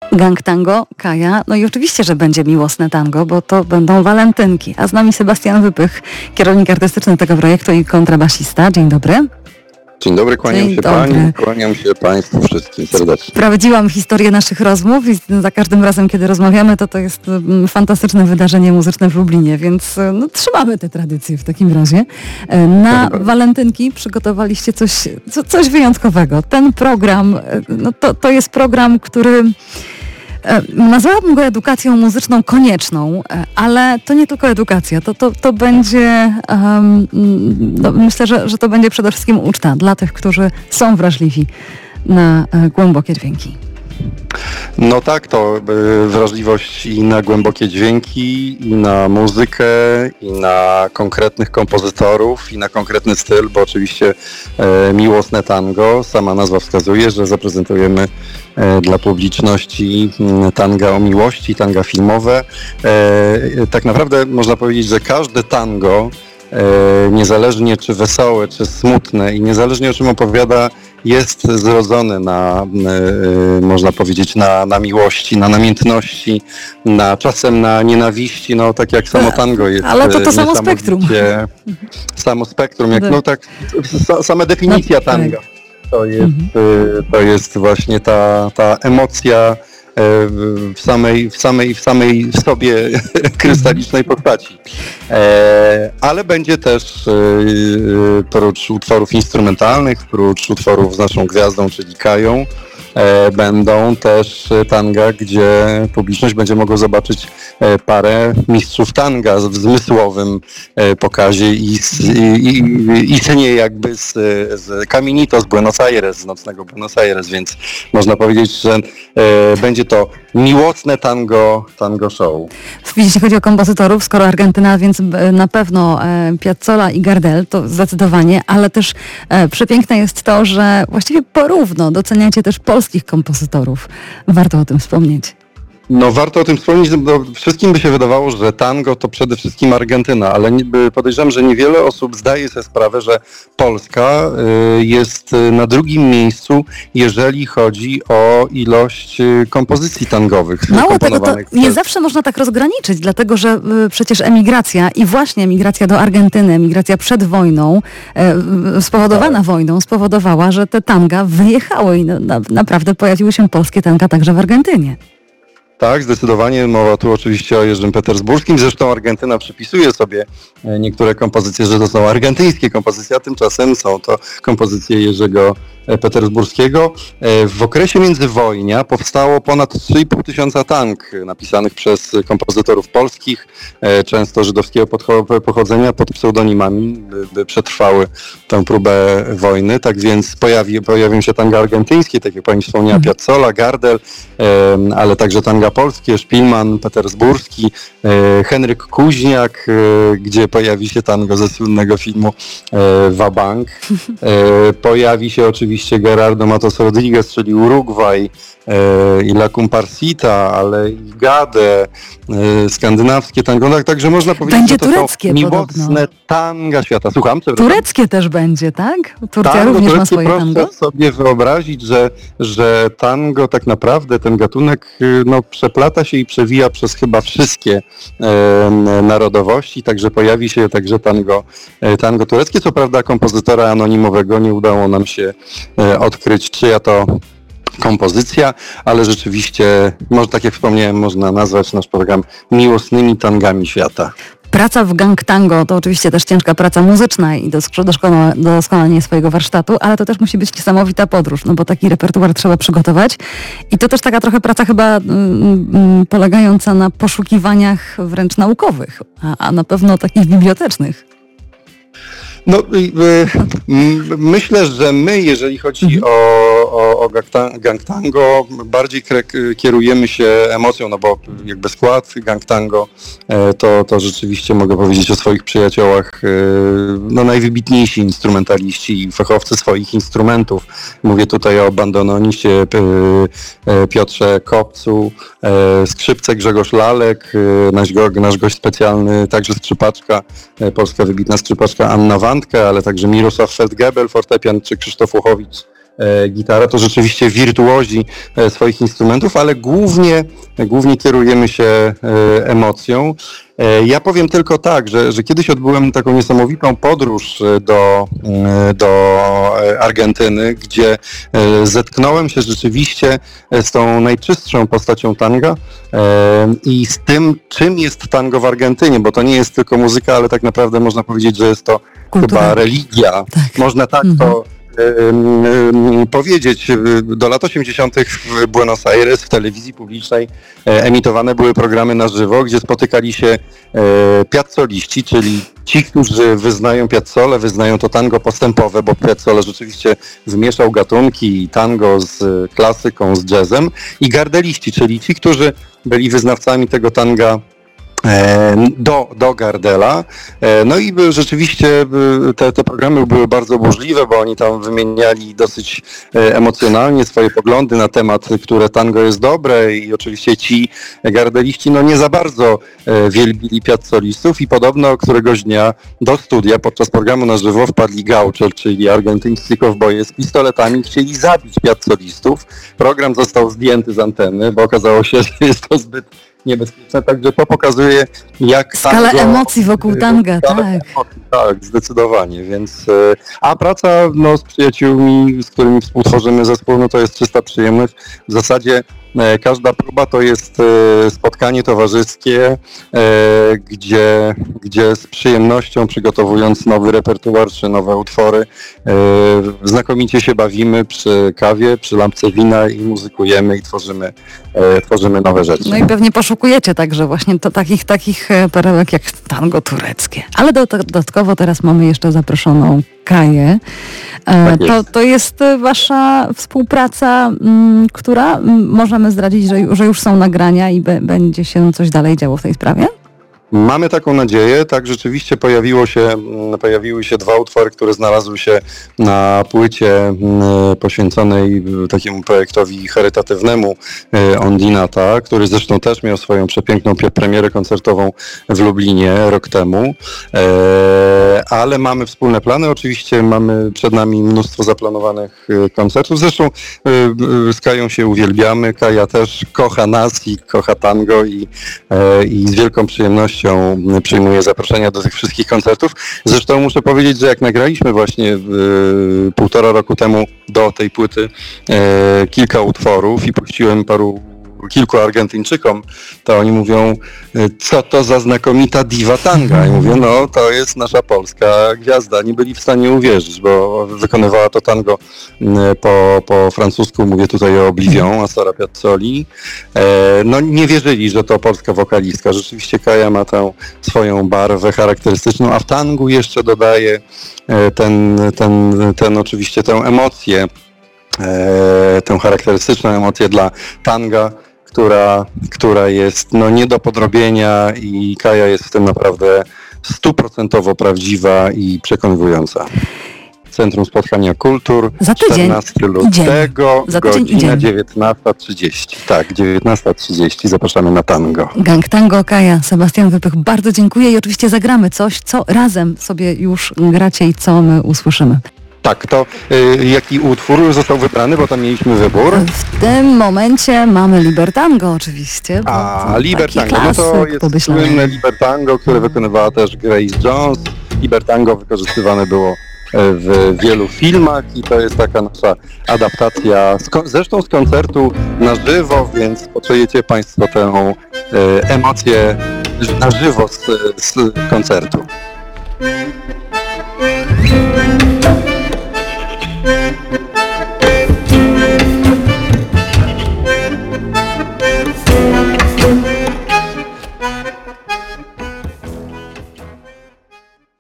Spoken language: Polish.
Gang Tango, Kaja, no i oczywiście, że będzie miłosne tango, bo to będą walentynki. A z nami Sebastian Wypych, kierownik artystyczny tego projektu i kontrabasista. Dzień dobry. Dzień dobry, kłaniam się Pani, kłaniam się Państwu wszystkim serdecznie. Sprawdziłam historię naszych rozmów i za każdym razem, kiedy rozmawiamy, to jest fantastyczne wydarzenie muzyczne w Lublinie, więc trzymamy tę tradycję w takim razie. Na walentynki przygotowaliście coś wyjątkowego. Ten program, to jest program, który... Nazwałabym go edukacją muzyczną konieczną, ale to nie tylko edukacja, to będzie, myślę, że to będzie przede wszystkim uczta dla tych, którzy są wrażliwi na głębokie dźwięki. No tak, to wrażliwość i na głębokie dźwięki, i na muzykę, i na konkretnych kompozytorów, i na konkretny styl, bo oczywiście miłosne tango, sama nazwa wskazuje, że zaprezentujemy dla publiczności tanga o miłości, tanga filmowe. Tak naprawdę można powiedzieć, że każde tango, niezależnie czy wesołe, czy smutne i niezależnie o czym opowiada, jest zrodzony można powiedzieć, na miłości, na namiętności, czasem na nienawiści, tak jak samo tango jest. Ale to samo spektrum. Samo spektrum, sama definicja tanga. To jest właśnie ta emocja w sobie krystalicznej postaci. Ale będzie też prócz utworów instrumentalnych, prócz utworów z naszą gwiazdą, czyli Kają, będą też tanga, gdzie publiczność będzie mogła zobaczyć parę mistrzów tanga w zmysłowym pokazie i scenie jakby z Caminito, z Buenos Aires, z nocnego Buenos Aires, więc można powiedzieć, że będzie to miłosne tango show. Jeśli chodzi o kompozytorów, skoro Argentyna, więc na pewno Piazzolla i Gardel, to zdecydowanie, ale też przepiękne jest to, że właściwie porówno doceniacie też polskich kompozytorów. Warto o tym wspomnieć. Warto o tym wspomnieć, bo wszystkim by się wydawało, że tango to przede wszystkim Argentyna, ale podejrzewam, że niewiele osób zdaje sobie sprawę, że Polska jest na drugim miejscu, jeżeli chodzi o ilość kompozycji tangowych. Mało tego, to nie zawsze można tak rozgraniczyć, dlatego że przecież emigracja i właśnie emigracja do Argentyny, emigracja przed wojną, spowodowana wojną, spowodowała, że te tanga wyjechały i naprawdę pojawiły się polskie tanga także w Argentynie. Tak, zdecydowanie. Mowa tu oczywiście o Jerzym Petersburskim. Zresztą Argentyna przypisuje sobie niektóre kompozycje, że to są argentyńskie kompozycje, a tymczasem są to kompozycje Jerzego Petersburskiego. W okresie międzywojnia powstało ponad 3,5 tysiąca tang napisanych przez kompozytorów polskich, często żydowskiego pochodzenia, pod pseudonimami, by przetrwały tę próbę wojny. Tak więc pojawią się tanga argentyńskie, tak jak pani wspomniała, Piazzolla, Gardel, ale także tanga polskie, Szpilman, Petersburski, Henryk Kuźniak, gdzie pojawi się tango ze słynnego filmu Wabank. Pojawi się oczywiście Gerardo Matos Rodriguez, czyli Urugwaj, i La Comparsita, ale i Gade, skandynawskie tango, także można powiedzieć, będzie że to tureckie są miłosne tanga świata. Słucham? Tureckie też będzie, tak? Turcja również ma swoje tango. Proszę sobie wyobrazić, że tango tak naprawdę, ten gatunek przeplata się i przewija przez chyba wszystkie narodowości, także pojawi się także tango tureckie. Co prawda kompozytora anonimowego nie udało nam się odkryć, czyja to kompozycja, ale rzeczywiście, tak jak wspomniałem, można nazwać nasz program miłosnymi tangami świata. Praca w Gang Tango to oczywiście też ciężka praca muzyczna i doskonalenie swojego warsztatu, ale to też musi być niesamowita podróż, bo taki repertuar trzeba przygotować. I to też taka trochę praca chyba polegająca na poszukiwaniach wręcz naukowych, a na pewno takich bibliotecznych. Myślę, że my, jeżeli chodzi o Gang Tango, bardziej kierujemy się emocją, bo jakby skład Gang Tango to rzeczywiście mogę powiedzieć o swoich przyjaciołach, najwybitniejsi instrumentaliści i fachowcy swoich instrumentów. Mówię tutaj o bandononiście Piotrze Kopcu, skrzypce Grzegorz Lalek, nasz gość specjalny, także skrzypaczka, polska wybitna skrzypaczka Anna Wandka, ale także Mirosław Feldgebel, fortepian, czy Krzysztof Łochowicz, gitara, to rzeczywiście wirtuozi swoich instrumentów, ale głównie kierujemy się emocją. Ja powiem tylko tak, że kiedyś odbyłem taką niesamowitą podróż do Argentyny, gdzie zetknąłem się rzeczywiście z tą najczystszą postacią tanga i z tym, czym jest tango w Argentynie, bo to nie jest tylko muzyka, ale tak naprawdę można powiedzieć, że jest to kultura. Chyba religia. Tak. Można tak to powiedzieć. Do lat 80. w Buenos Aires w telewizji publicznej emitowane były programy na żywo, gdzie spotykali się piazzoliści, czyli ci, którzy wyznają piazzolę, wyznają to tango postępowe, bo Piazzolla rzeczywiście wymieszał gatunki tango z klasyką, z jazzem, i gardeliści, czyli ci, którzy byli wyznawcami tego tanga do Gardela. No i rzeczywiście te programy były bardzo burzliwe, bo oni tam wymieniali dosyć emocjonalnie swoje poglądy na temat, które tango jest dobre, i oczywiście ci gardeliści nie za bardzo wielbili piazzolistów i podobno któregoś dnia do studia podczas programu na żywo wpadli gaucze, czyli argentyńscy kowboje z pistoletami, chcieli zabić piazzolistów. Program został zdjęty z anteny, bo okazało się, że jest to zbyt niebezpieczne, także to pokazuje, jak skala emocji wokół tanga, tak. Tak, zdecydowanie, więc a praca z przyjaciółmi, z którymi współtworzymy zespół, to jest czysta przyjemność. W zasadzie każda próba to jest spotkanie towarzyskie, gdzie z przyjemnością, przygotowując nowy repertuar czy nowe utwory, znakomicie się bawimy przy kawie, przy lampce wina i muzykujemy i tworzymy nowe rzeczy. No i pewnie poszukujecie także właśnie takich perełek jak tango tureckie. Ale dodatkowo teraz mamy jeszcze zaproszoną Kaję. To jest wasza współpraca, która możemy zdradzić, że już są nagrania i będzie się coś dalej działo w tej sprawie? Mamy taką nadzieję, tak, rzeczywiście pojawiły się dwa utwory, które znalazły się na płycie poświęconej takiemu projektowi charytatywnemu Ondinata, który zresztą też miał swoją przepiękną premierę koncertową w Lublinie rok temu, ale mamy wspólne plany, oczywiście mamy przed nami mnóstwo zaplanowanych koncertów, zresztą z Kają się uwielbiamy, Kaja też kocha nas i kocha tango i z wielką przyjemnością przyjmuję zaproszenia do tych wszystkich koncertów. Zresztą muszę powiedzieć, że jak nagraliśmy właśnie 1,5 roku temu do tej płyty kilka utworów i puściłem kilku Argentyńczykom, to oni mówią, co to za znakomita diva tanga. I mówię, to jest nasza polska gwiazda. Nie byli w stanie uwierzyć, bo wykonywała to tango po francusku, mówię tutaj o Oblivion, Astora Piazzoli. Nie wierzyli, że to polska wokalistka. Rzeczywiście Kaja ma tę swoją barwę charakterystyczną, a w tangu jeszcze dodaje oczywiście tę emocję, tę charakterystyczną emocję dla tanga, która jest nie do podrobienia, i Kaja jest w tym naprawdę 100% prawdziwa i przekonywująca. Centrum Spotkania Kultur, za tydzień 14 lutego, godzina 19:30. Tak, 19:30 zapraszamy na tango. Gang Tango, Kaja, Sebastian Wypych, bardzo dziękuję i oczywiście zagramy coś, co razem sobie już gracie i co my usłyszymy. Tak, to jaki utwór został wybrany, bo tam mieliśmy wybór? W tym momencie mamy Libertango oczywiście. Libertango, to jest słynne Libertango, które wykonywała też Grace Jones. Libertango wykorzystywane było w wielu filmach i to jest taka nasza adaptacja, zresztą z koncertu na żywo, więc poczujecie Państwo tę emocję na żywo z koncertu.